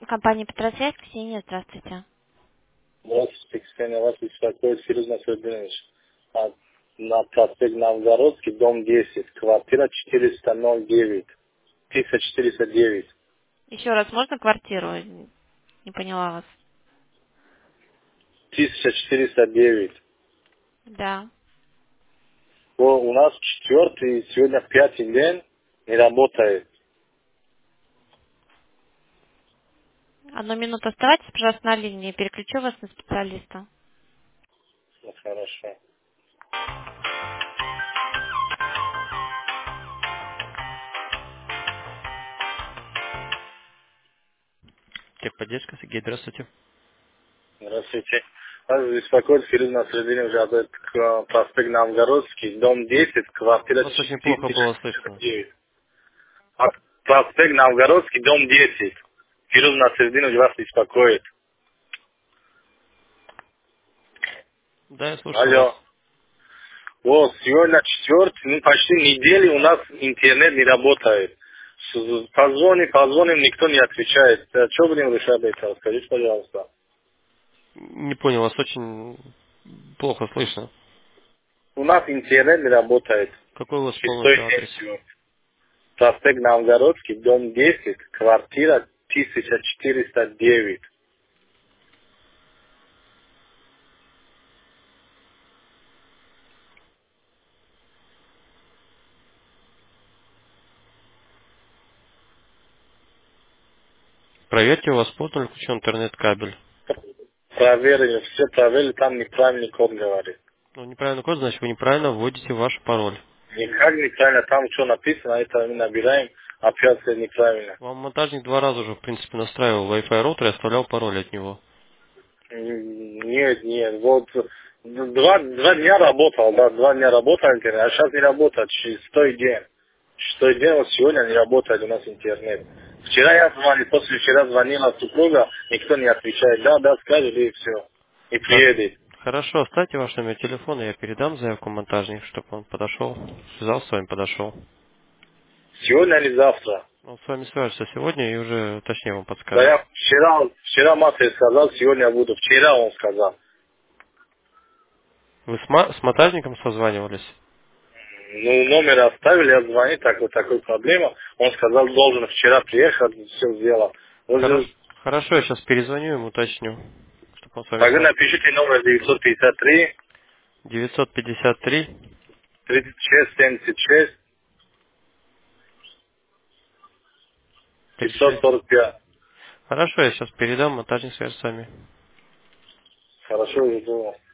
Компания Петросвязь, Ксения, здравствуйте. Здравствуйте, Ксения, вас беспокоит Фирuz Насрединович. На проспект Новгородский, дом 10, квартира 409, 1409, Еще раз, можно квартиру? Не поняла вас. 1409. Да. У нас четвертый, сегодня пятый день не работает. Одну минуту оставайтесь, пожалуйста, на линии. Я переключу вас на специалиста. Ну, хорошо. Техподдержка, Сергей, здравствуйте. Здравствуйте. Вас беспокоит Фирuz Насрединович, проспект Новгородский, дом 10, квартира Вас очень плохо было слышно. 1409. Проспект Новгородский, дом 10. Фирuz Насрединович вас беспокоит. Да, я слушаю вас. Алло. Вот, сегодня четвертый, почти неделю у нас интернет не работает. Позвоним, никто не отвечает. Что будем решать это? Скажите, пожалуйста. Не понял, вас очень плохо слышно. У нас интернет не работает. Какой у вас Шестой полностью день адрес? сегодня. Проспект Новгородский, дом 10, квартира 1409. Проверьте, у вас плотно ли включен интернет-кабель. Проверили, все проверили, там неправильный код говорит. Ну, неправильный код, значит, вы неправильно вводите ваш пароль. Никак неправильно, там что написано, это мы набираем, опять неправильно. Вам монтажник 2 раза уже, в принципе, настраивал Wi-Fi роутер и оставлял пароль от него. Нет, вот два дня работал, да, 2 дня работал интернет, а сейчас не работает, шестой день. Шестой день, вот сегодня не работает у нас интернет. Вчера я звонил, после вчера звонила супруга, никто не отвечает, да, скажет и все, и Хор- приедет. Хорошо, оставьте ваш номер телефона, я передам заявку монтажнику, чтобы он подошел, связался с вами, подошел. Сегодня или завтра? Он с вами свяжется сегодня и уже точнее вам Да подскажет. я вчера матери сказал, сегодня буду, вчера он сказал. Вы с монтажником созванивались? Ну, номер оставили, я звоню, такой проблема. Он сказал, должен вчера приехать, все сделал. Вот Хорошо, хорошо, я сейчас перезвоню ему, уточню, чтобы он с вами тогда связался. напишите номер 953 953 36 76 36. 545. Хорошо, я сейчас передам, монтажник свяжется с вами. Хорошо, жду.